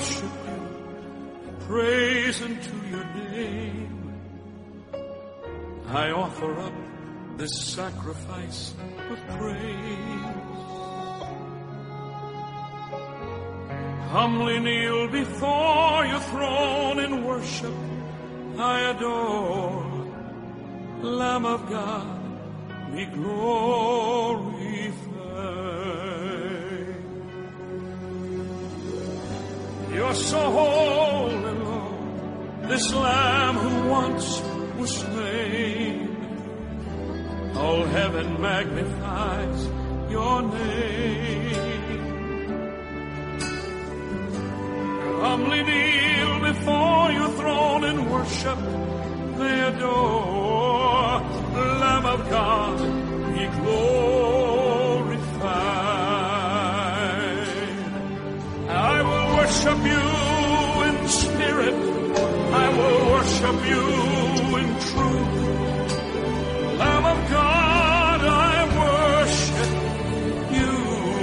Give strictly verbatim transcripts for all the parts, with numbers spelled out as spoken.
worship you, praise unto your name. I offer up this sacrifice of praise. Humbly kneel before your throne in worship. I adore, Lamb of God, be glorified. You're so holy, Lord, this Lamb who once was slain. All heaven magnifies your name. Humbly kneel before your throne in worship. They adore, Lamb of God, be glorified. I will worship you in spirit. I will worship you in truth. Lamb of God, I worship you.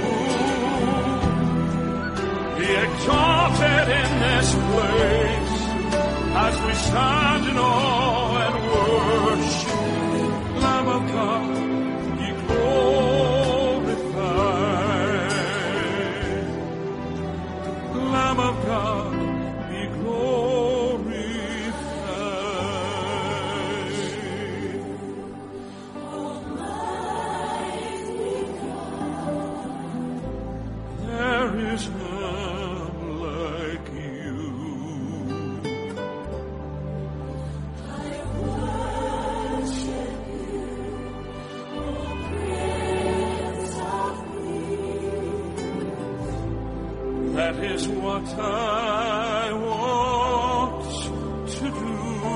Be exalted in this place as we stand in awe and worship. Lamb of God, be glorified. Lamb of God, be glorified. There is none like you. That is what I want to do.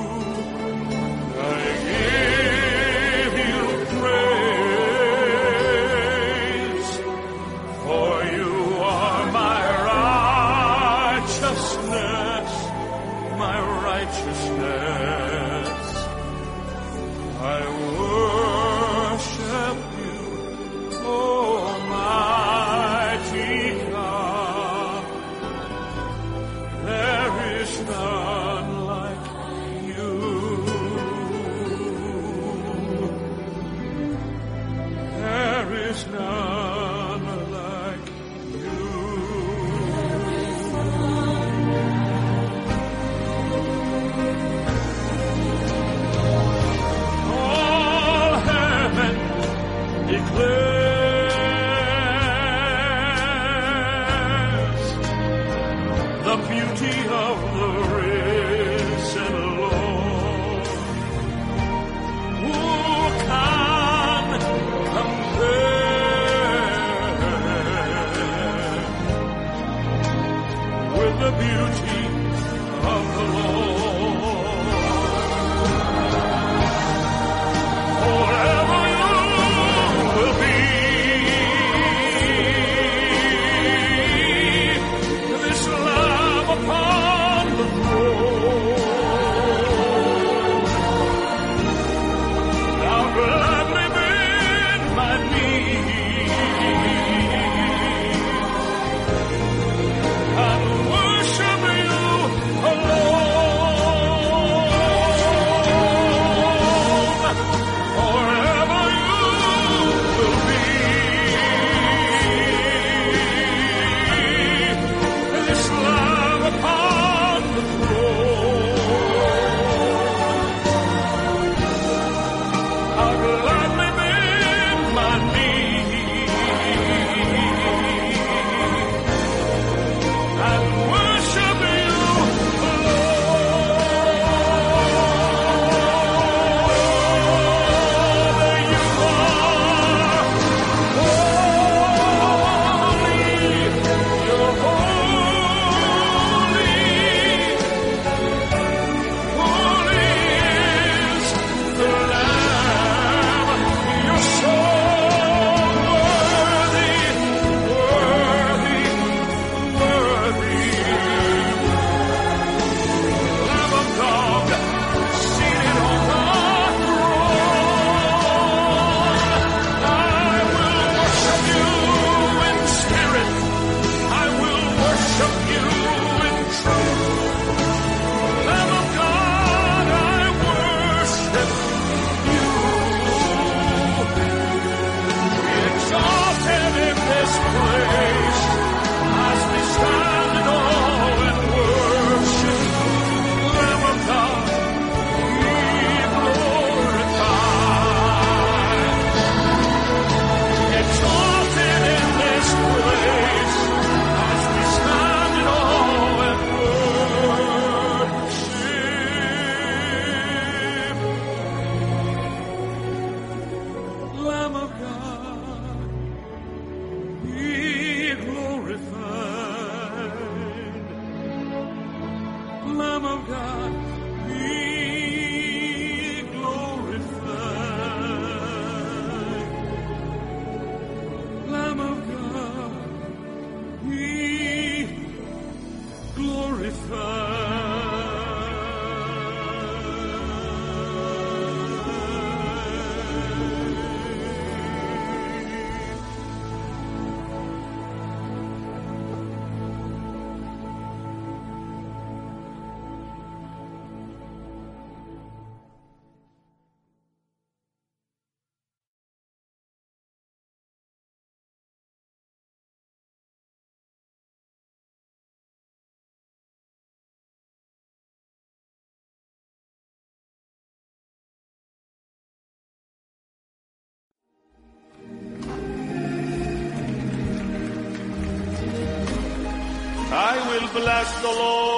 I give you praise, for you are my righteousness, my righteousness. I worship you, Almighty God. There is none like you. There is none like you. All heaven declares the beauty of the risen Lord. Who can compare with the beauty of the Lord? Forever you will be this Lamb upon the throne. I will bless the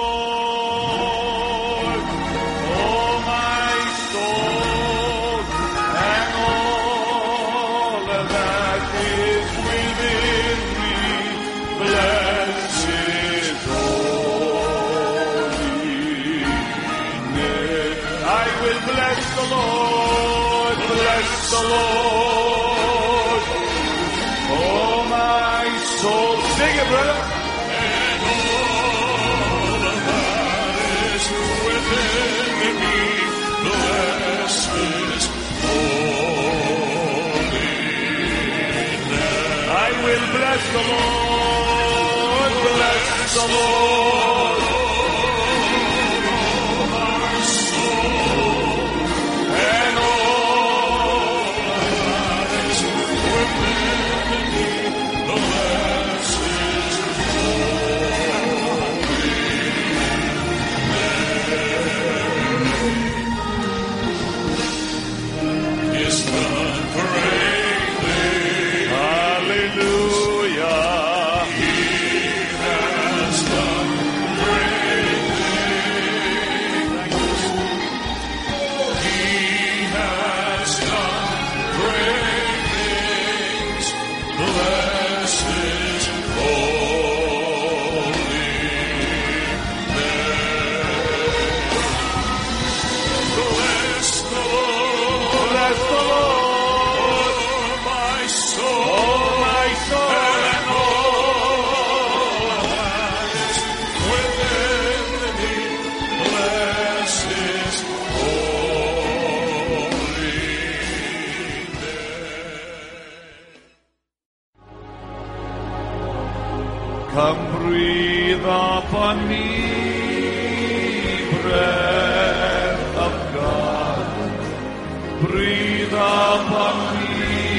Lord, oh my soul, and all that is within me. Bless His holy name. I will bless the Lord, bless the Lord, oh my soul. Sing it, brother. Bless the Lord, bless the Lord, my soul, and all that is within me. Bless His holy name. Is done greatly. Hallelujah. Come breathe upon me, breath of God. Breathe upon me,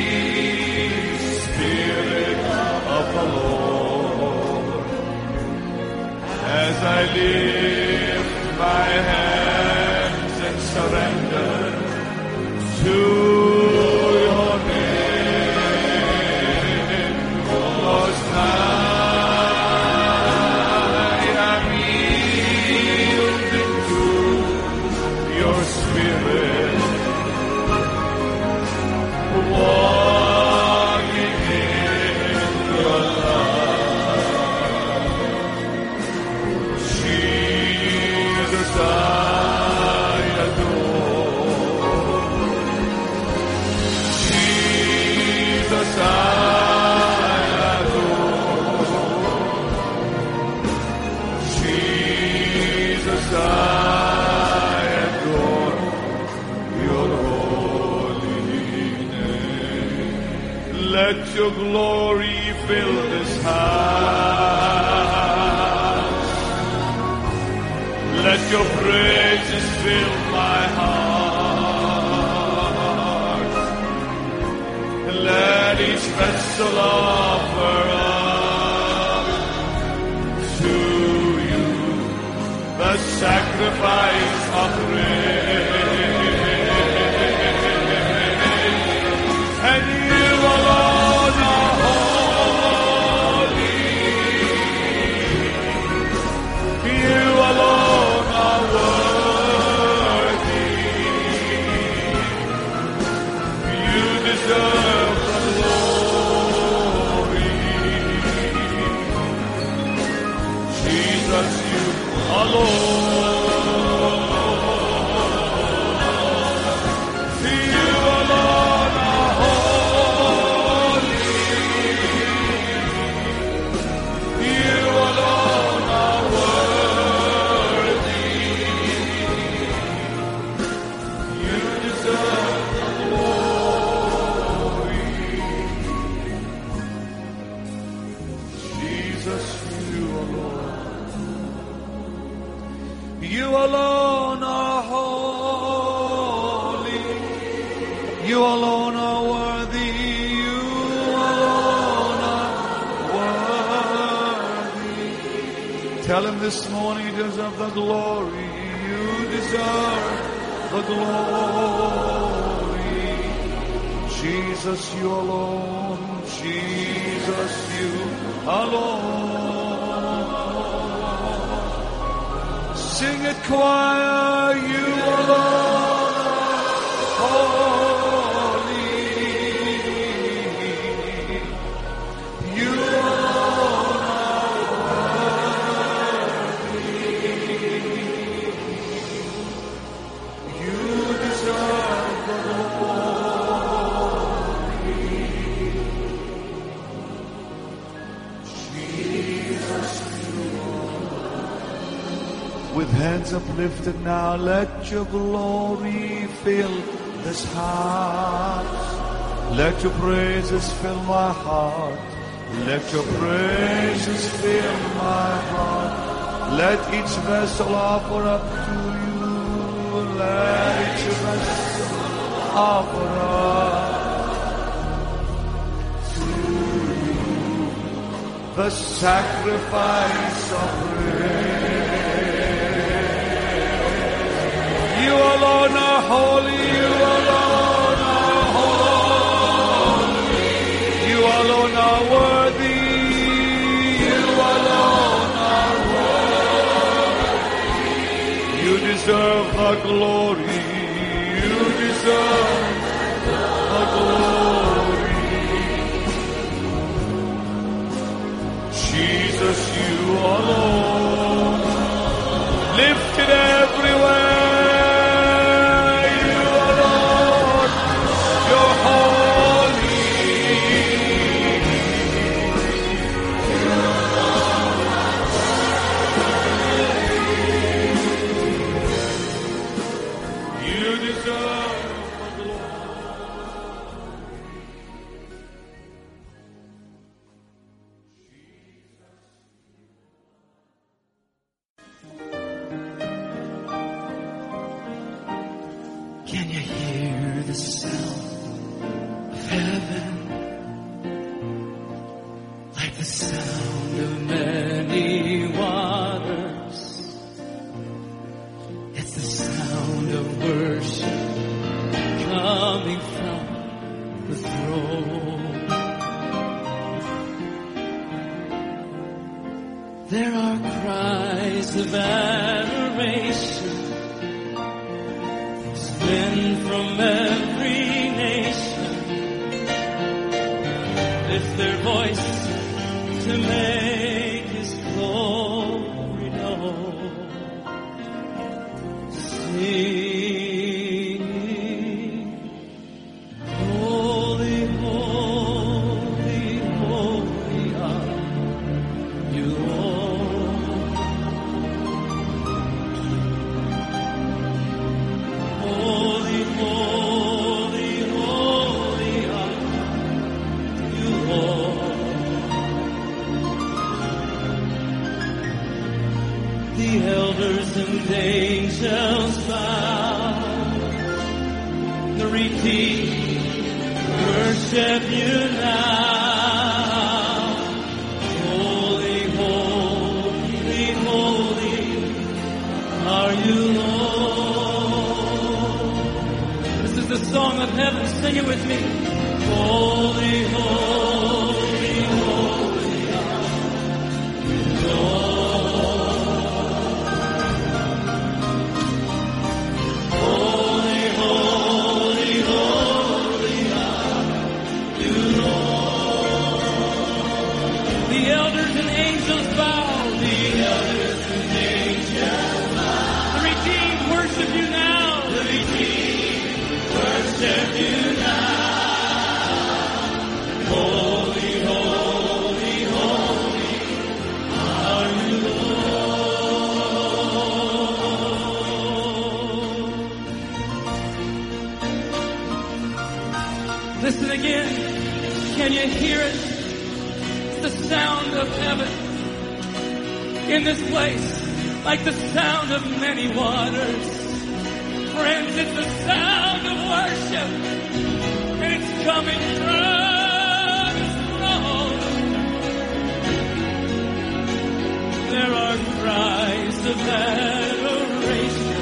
Spirit of the Lord. As I lift my hands and surrender to your name, Most High. Let your glory fill this house. Let your praises fill my heart. Let each vessel offer up to you the sacrifice of praise. And you alone are holy. You alone are worthy. You deserve the glory. Jesus, you alone. You alone are holy. You alone are worthy. You alone are worthy. Tell him this morning you deserve the glory. You deserve the glory. Jesus, you alone. Jesus, you alone. sing it, choir, you alone are holy. You alone are worthy. You deserve the glory. Jesus, with hands uplifted now, let your glory fill this house. Let your praises fill my heart. Let your praises fill my heart. Let each vessel offer up to you. Let each vessel offer up to you the sacrifice of praise. You alone are holy, you alone are holy, you alone are worthy, you alone are worthy. You deserve the glory, you deserve the glory. Jesus, you alone, lifted everywhere. Can you hear the sound of heaven? Like the sound of many waters. It's the sound of worship coming from the throne. There are cries of adoration. Men from every nation lift their voice to make His glory known. Singing, holy, holy, holy are you, Lord. Holy, holy, holy are you, Lord. The elders and angels bow. The redeemed worship you now. Holy, holy, holy are you, Lord. This is the song of heaven. Sing it with me. Holy, holy, holy are you, Lord. Holy, holy, holy are you, Lord. The elders and angels bow. The elders and angels bow. The redeemed worship you now. The redeemed worship you now. Holy, holy, holy are you, Lord. Listen again. Can you hear it? It's the sound of heaven in this place, like the sound of many waters. Friends, it's the sound of worship, and it's coming from His throne. There are cries of adoration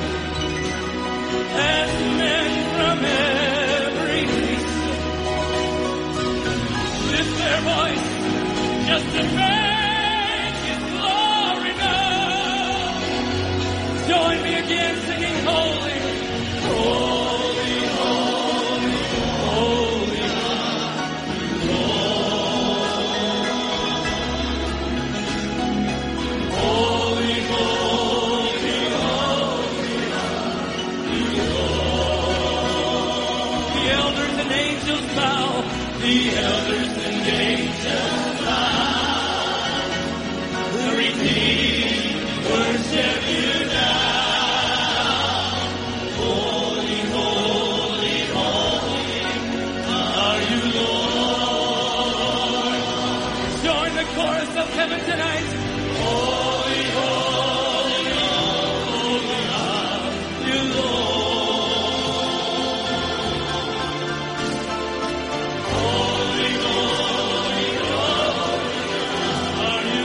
as men from every nation lift their voice just to make His glory known. Join me again, singing holy, holy, holy, holy are you, Lord. Holy, holy, holy are you, Lord. The elders and angels bow, the elders and angels bow. The redeemed worship you now. Holy, holy, holy are you, Lord. Join the chorus of heaven tonight. Holy, holy, holy are you, Lord. Holy, holy, holy are you,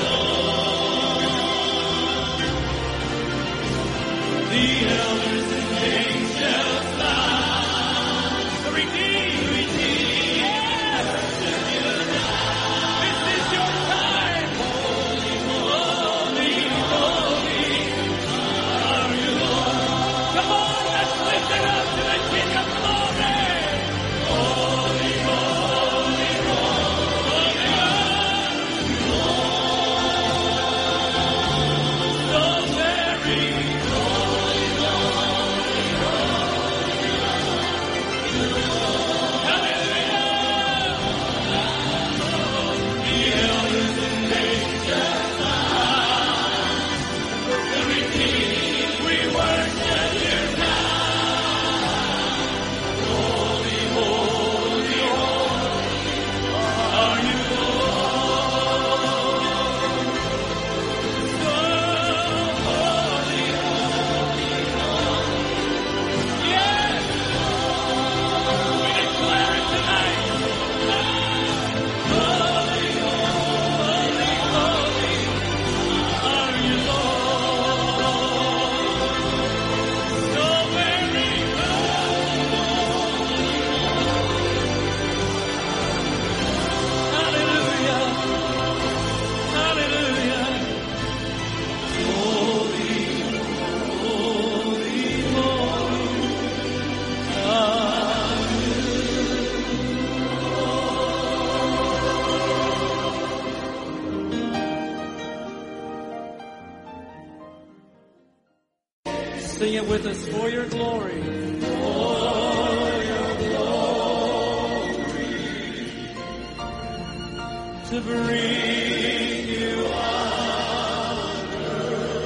Lord. The elders and angels bow. The redeemed, redeemed, yes. This is your time. Holy, holy, holy are you, Lord. Come on, let's lift it up to the King of Glory. Holy, holy, holy are you, Lord. So very holy, holy, holy. Hallelujah. The elders and angels bow. The redeemed, we worship you now. Holy, holy, holy are you, Lord. So holy, holy, holy. Yes, we declare it tonight. Holy, holy, holy are you, Lord. So very hallelujah, hallelujah. Holy, holy, holy are you. Sing it with us, for your glory. For your glory. To bring you honor.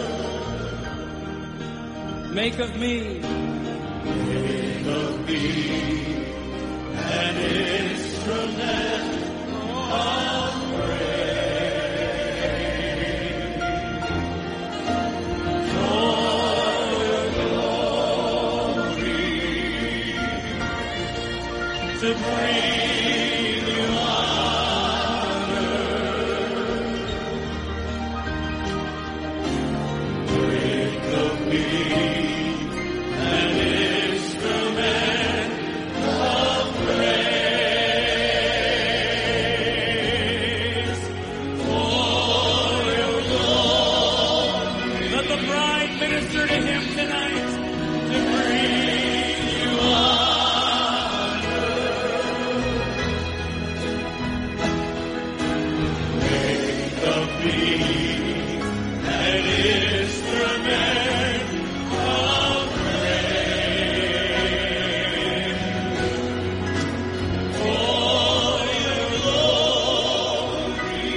Make of me. Make of me an instrument of praise. For your glory. To bring you honor. Make of me an instrument of praise. For your glory. Let the bride minister to him tonight. To bring you honor. Make of me an instrument of praise. For your glory.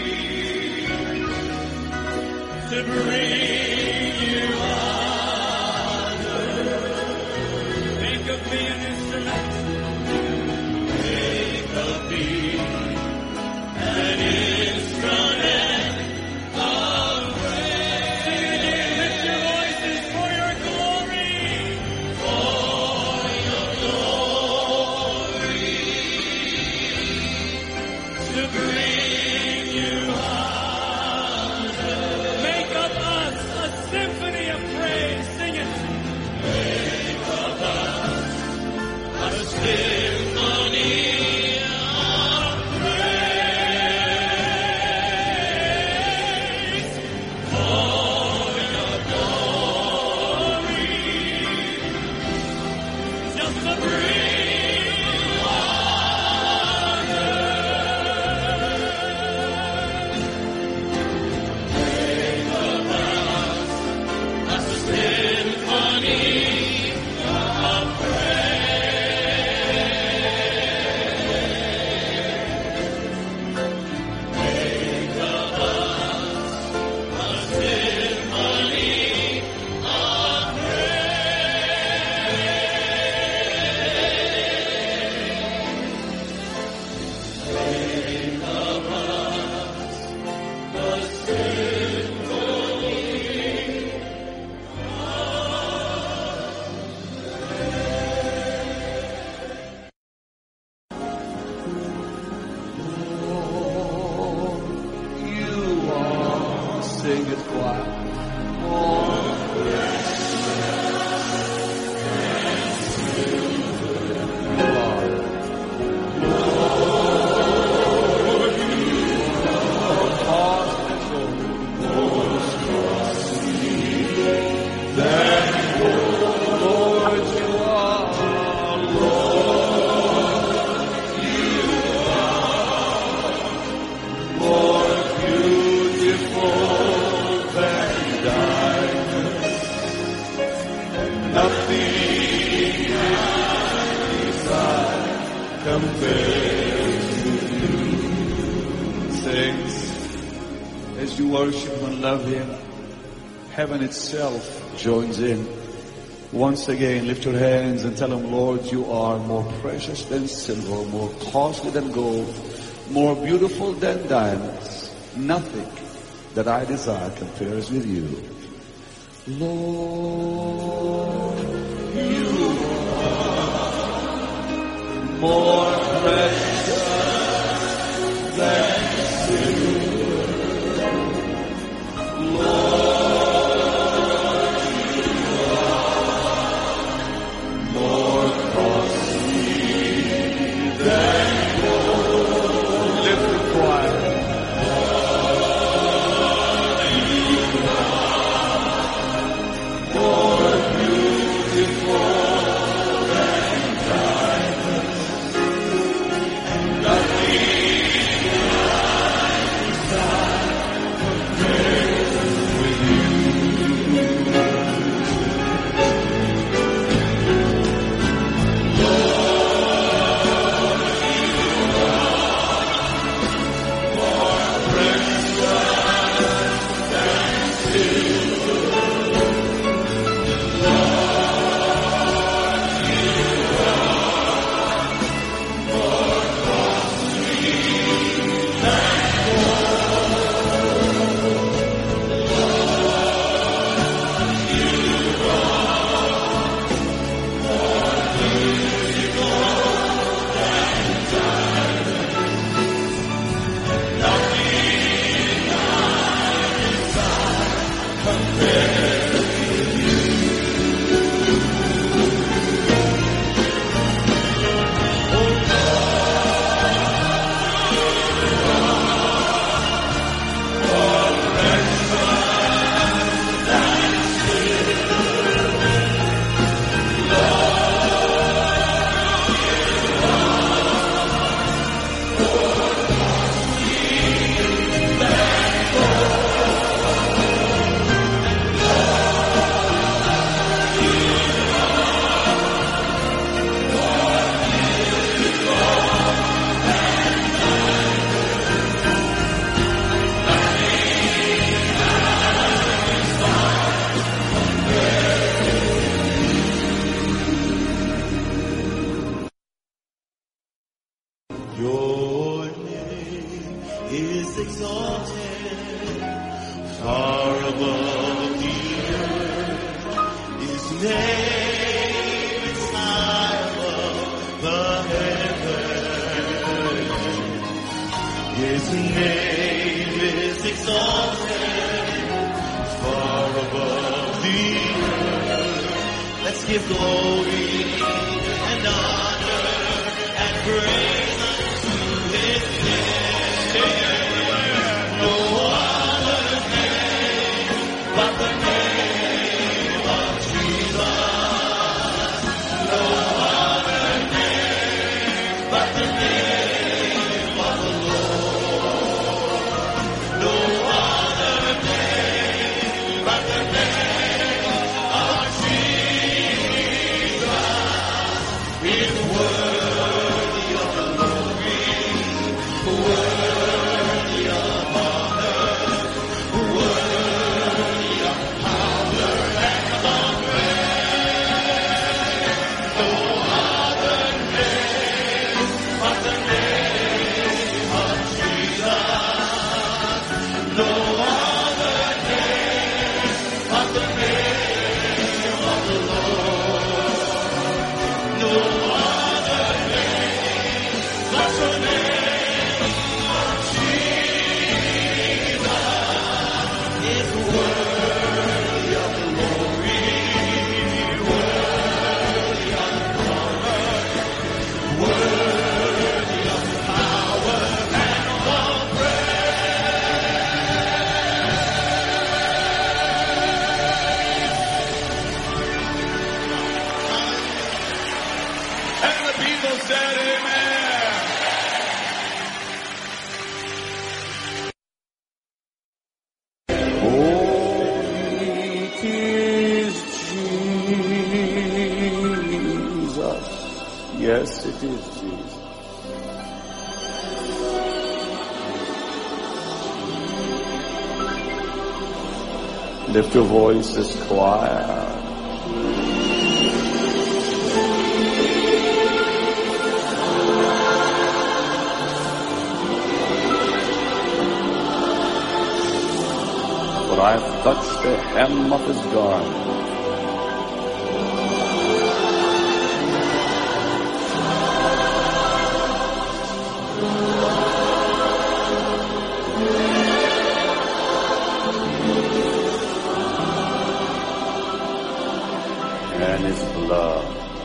To bring you honor. Make of me an instrument. Make of me an instrument of praise. Sing it again. Lift your voices. For your glory. For your glory. To bring you honor. Make of us a symphony of praise. Sing it. Make of us a symphony of praise. For your glory. Sing it choir. More worship and love Him, heaven itself joins in. Once again, lift your hands and tell Him, Lord, you are more precious than silver, more costly than gold, more beautiful than diamonds. Nothing that I desire compares with you. Lord, you are more precious than silver. Is worthy of the Lift your voices, choir. For I have touched the hem of his garment. And his blood.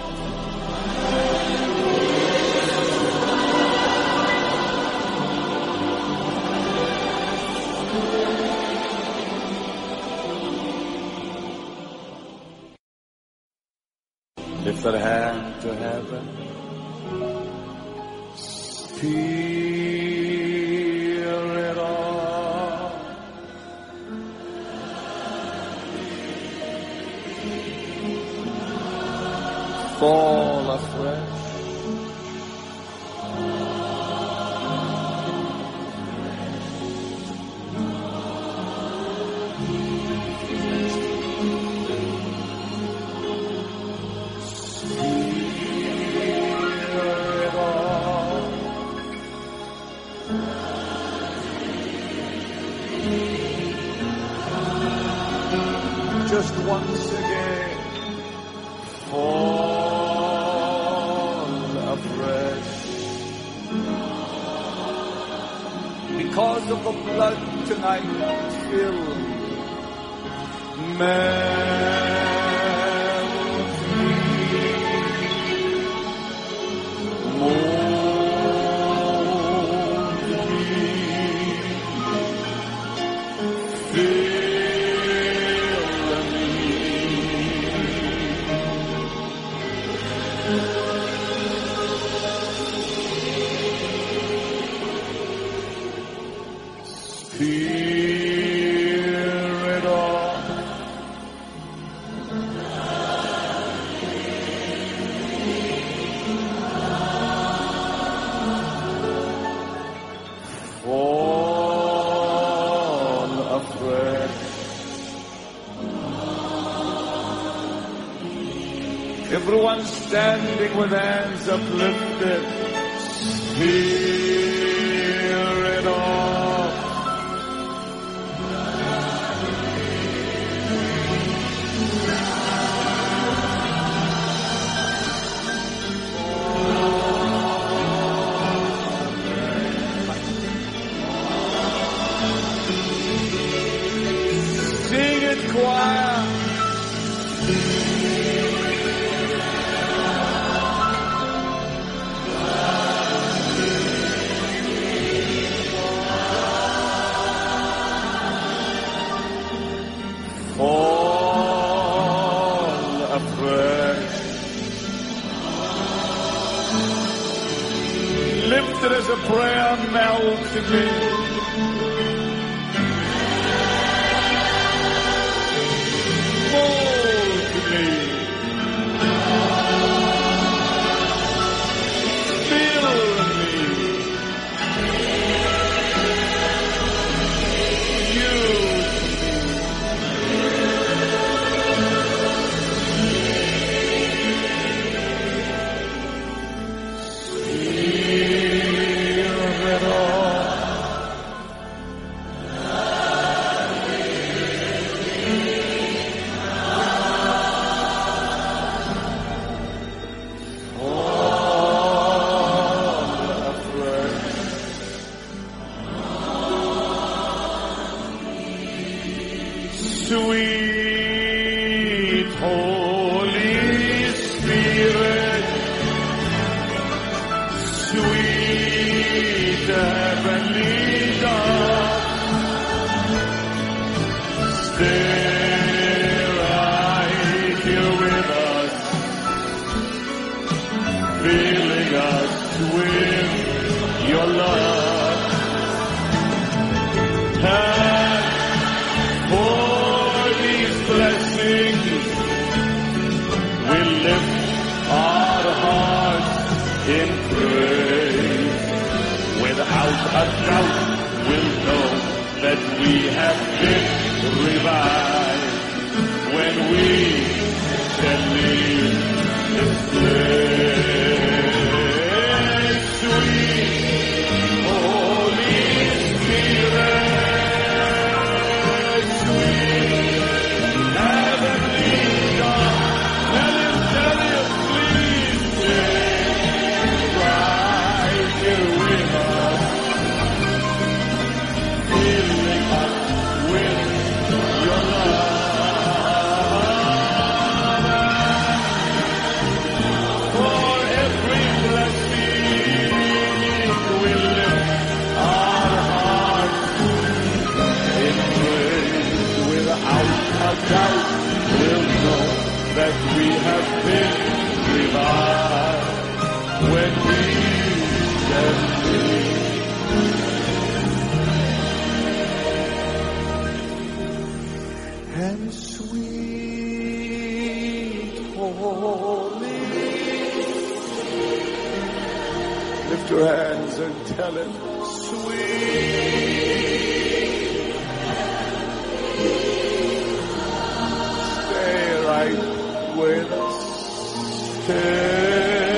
Lift a hand to heaven. Spirit of fall afresh. Just once again, fall afresh. Because of the blood tonight, fill, melt me, mold me, fill. Spirit of fall afresh. Everyone standing with hands uplifted. Spirit of choir. Fall afresh. Lift it as a prayer, melt in me. Sweet Holy Spirit, sweet heavenly dove, stay right here with us, filling us with your love. And for these blessings, we lift our hearts in praise. Without a doubt, we'll know that we have been revived. when we shall leave this place. Sweet Holy Spirit, sweet heavenly God, tell him, tell him, please stay right here with us, filling us with your love. For every blessing we lift our hearts in praise. Without a doubt we'll know that we have been revived when we shall live. And sweet Holy, lift your hands and tell him, sweet, stay right with us, stay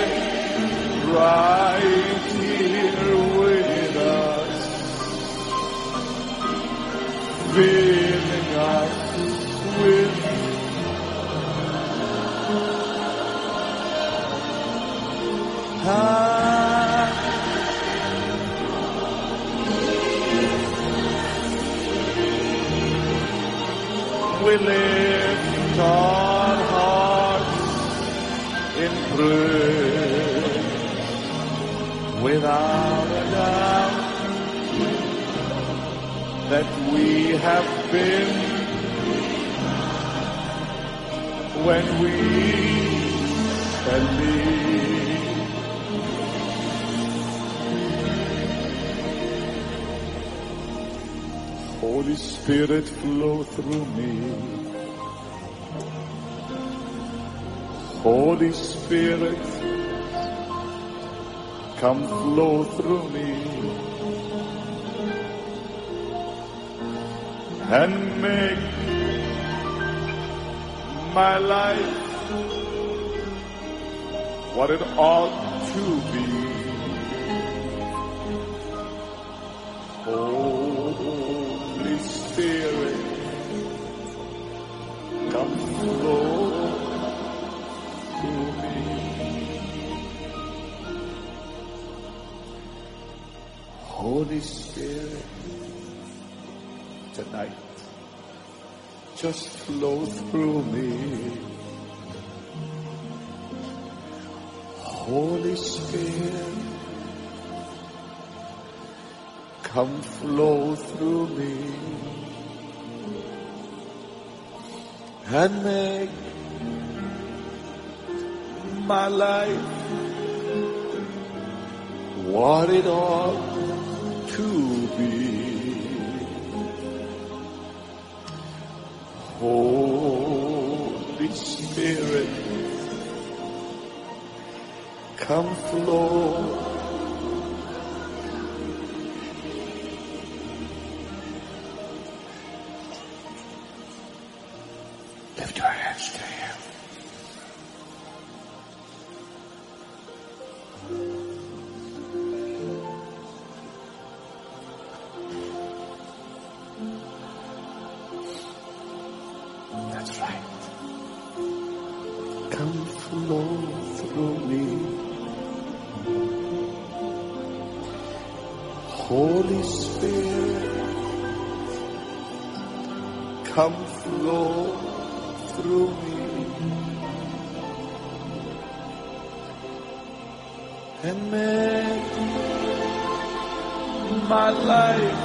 right here with us, filling us with ah, we lift our hearts in praise without a doubt that we have been when we shall leave. Holy Spirit, flow through me. Holy Spirit, come flow through me and make my life what it ought to be. Holy Spirit, come flow through me. Holy Spirit, tonight, just flow through me. Holy Spirit, come flow through me and make my life what it ought to be. Holy Spirit, come flow. Lift your hands to him. That's right. Come flow through me. Holy Spirit, come flow through me and make my life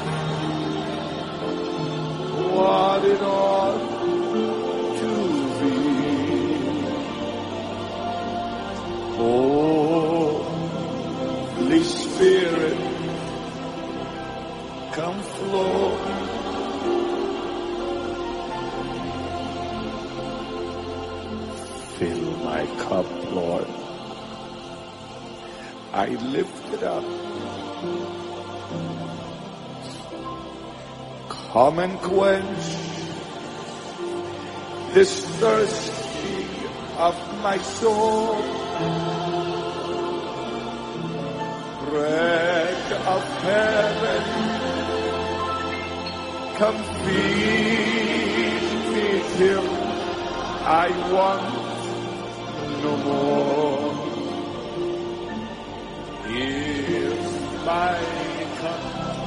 what it ought to be. Holy Spirit, come flow. Fill my cup, Lord. I lift it up. Come and quench this thirsting of my soul. Bread of heaven, come feed me till I want no more. Here's my cup,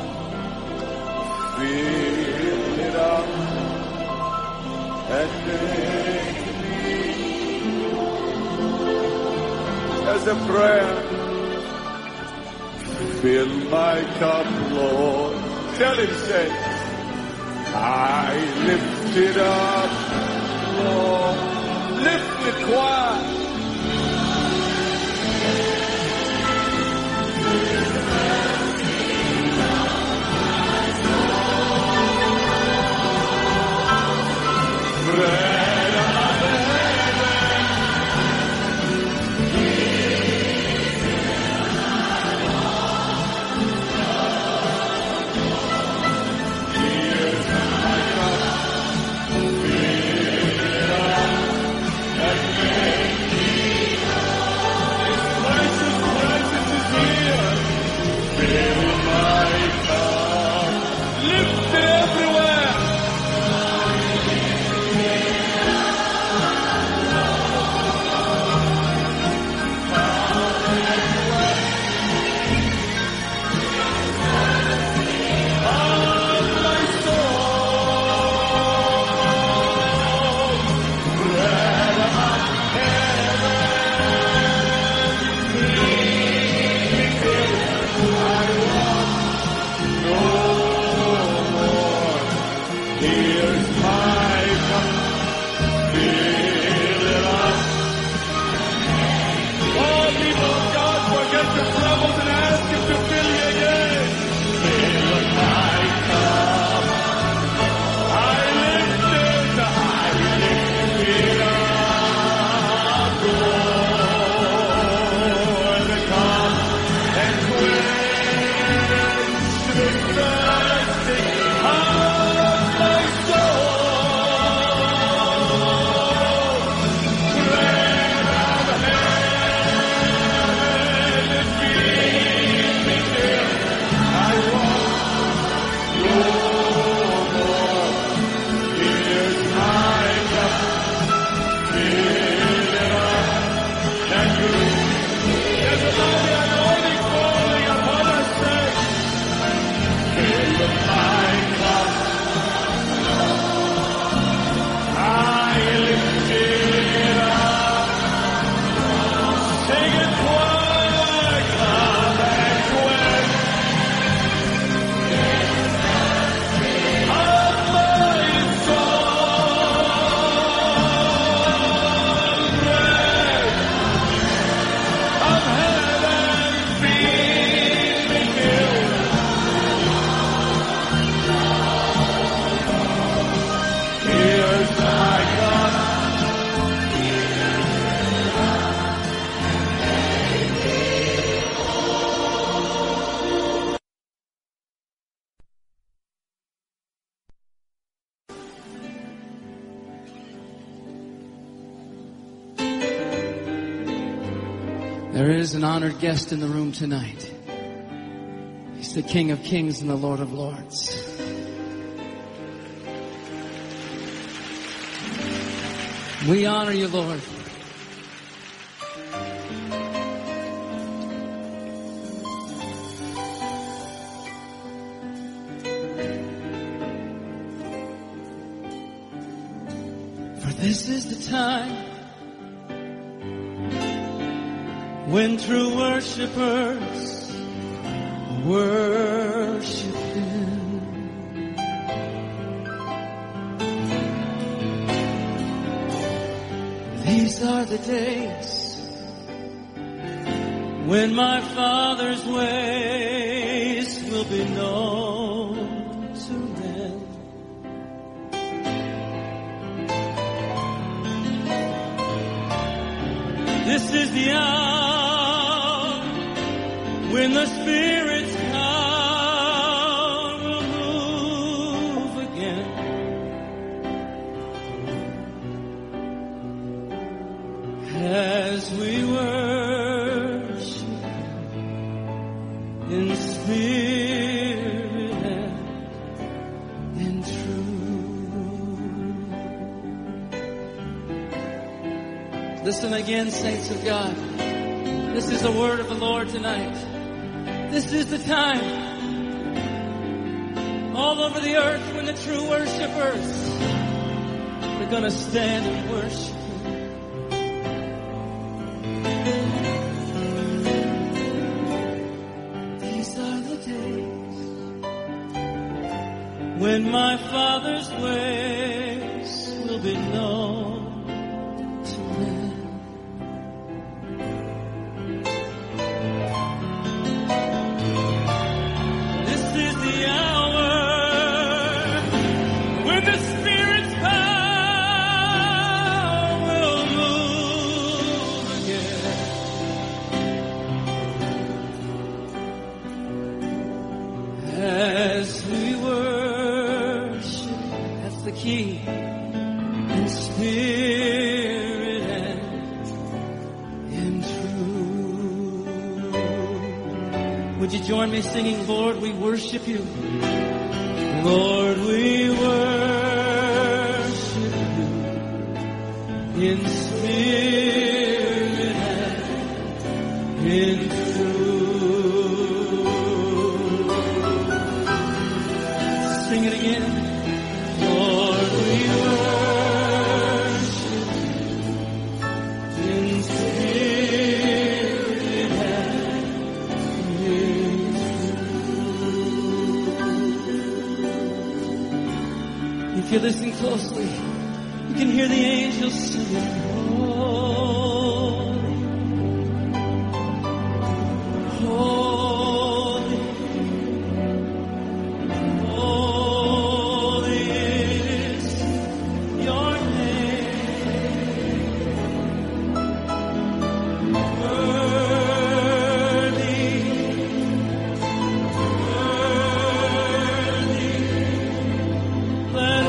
fill it up and make me as a prayer. Fill my cup, Lord. Tell him, say, I lift it up, Lord. Lift it quiet. Bread of heaven, here's my cup, fill it up and make me His precious presence is here. Fill my cup, lift it everywhere. There is an honored guest in the room tonight. He's the King of Kings and the Lord of Lords. We honor you, Lord. For this is the time when true worshipers worship Him. These are the days when my Father's ways will be known to men. This is the hour when the Spirit's power will move again. Listen again, saints of God. This is the word of the Lord tonight. This is the time all over the earth when the true worshipers are going to stand and worship Him. These are the days when my Father's ways will be known. Join me singing, Lord, we worship you. Lord, we worship you in spirit and in truth. Sing it again. Lord, we worship you in spirit and in If you listen closely, you can hear the angels singing, holy, holy, holy is your name. Worthy, worthy, let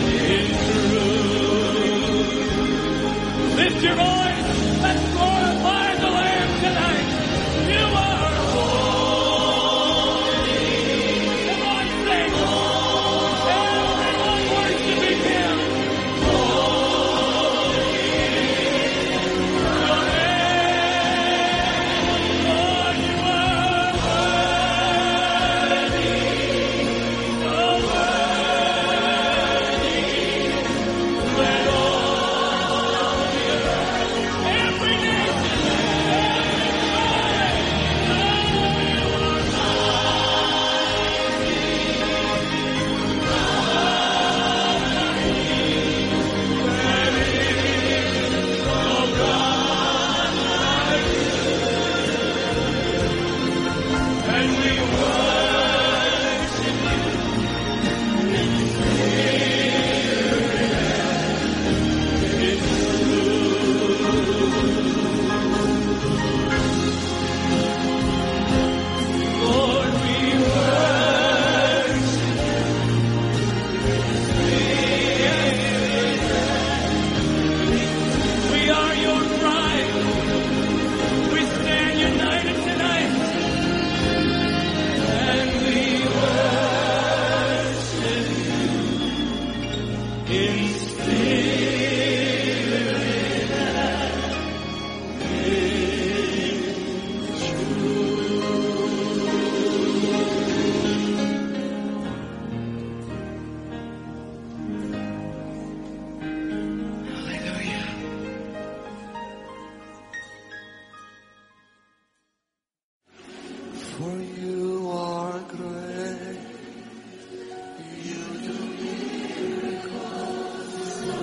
your voice. Let's glorify in spirit and in truth. Hallelujah. For you are great. You do miracles so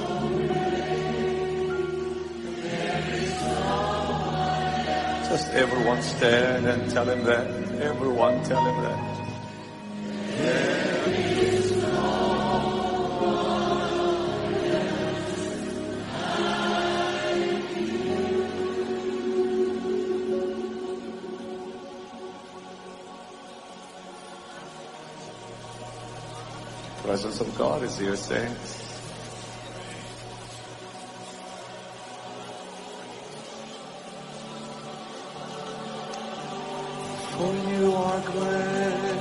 great. There is no one else. Just everyone stand and tell him that. Everyone tell him that. There is no one else like you. Presence of God is here, saints. For you are great.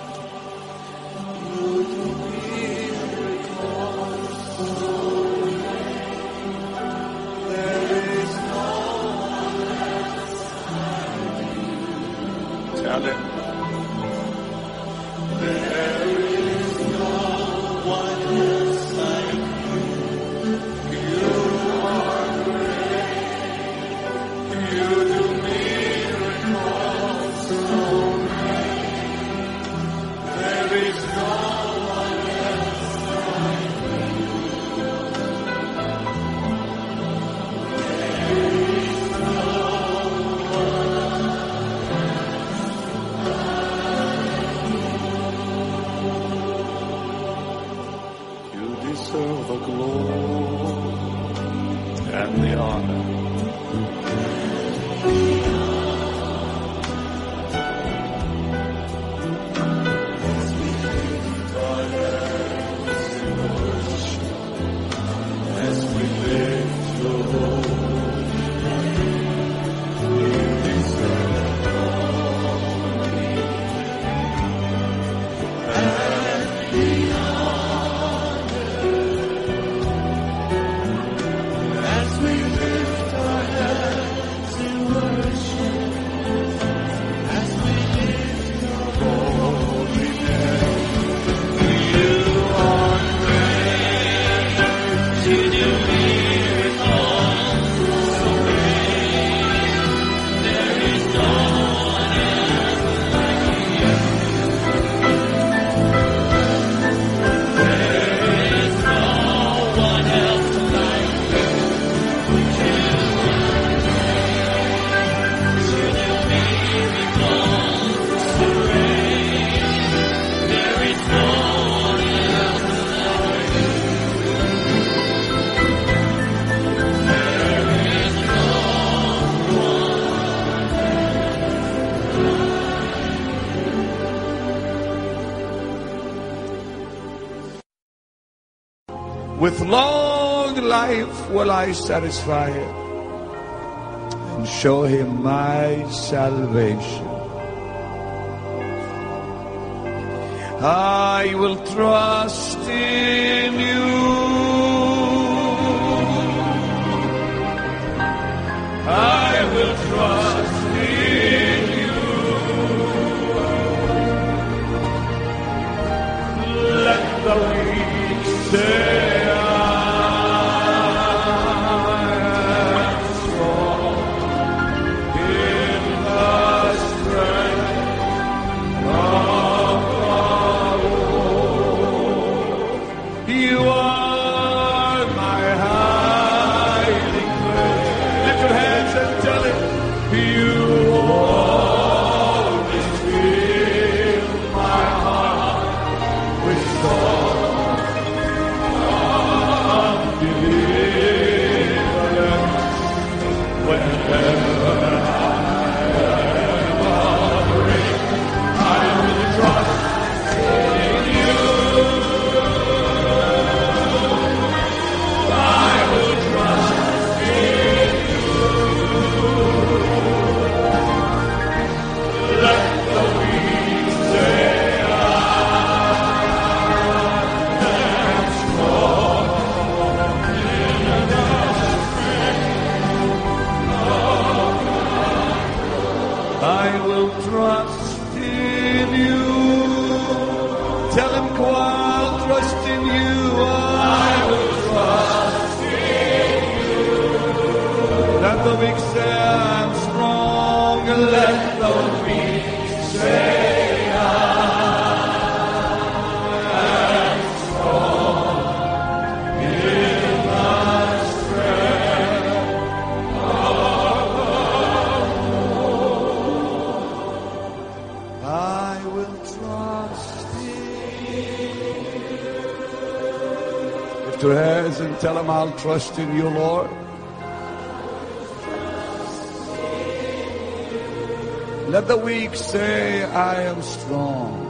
You do miracles so great. There is no one else like you. Tell him. There is no one else like you. You are great. You do miracles so great. There is no one else like you. There is no one. You deserve the glory and the honor. As we lift your holy name, you deserve glory and the honor. As we lift our hands in worship, as we lift your holy name, you are great. You do miracles so great. There is no one else like you. There is no one else like you. You do miracles so great. There is no one else like you. With long life will I satisfy him and show him my salvation. I will trust in you. I will trust in you. Let the weak say I am strong in the strength of the Lord. You are my hiding place. Lift your hands and tell him, you always fill my heart with song of deliverance. Whenever I am afraid, I will trust in you. you. I will trust in you. Let the weak say I'm strong. Let the weak say your hands and tell him, I'll trust in you, Lord. Let the weak say, I am strong.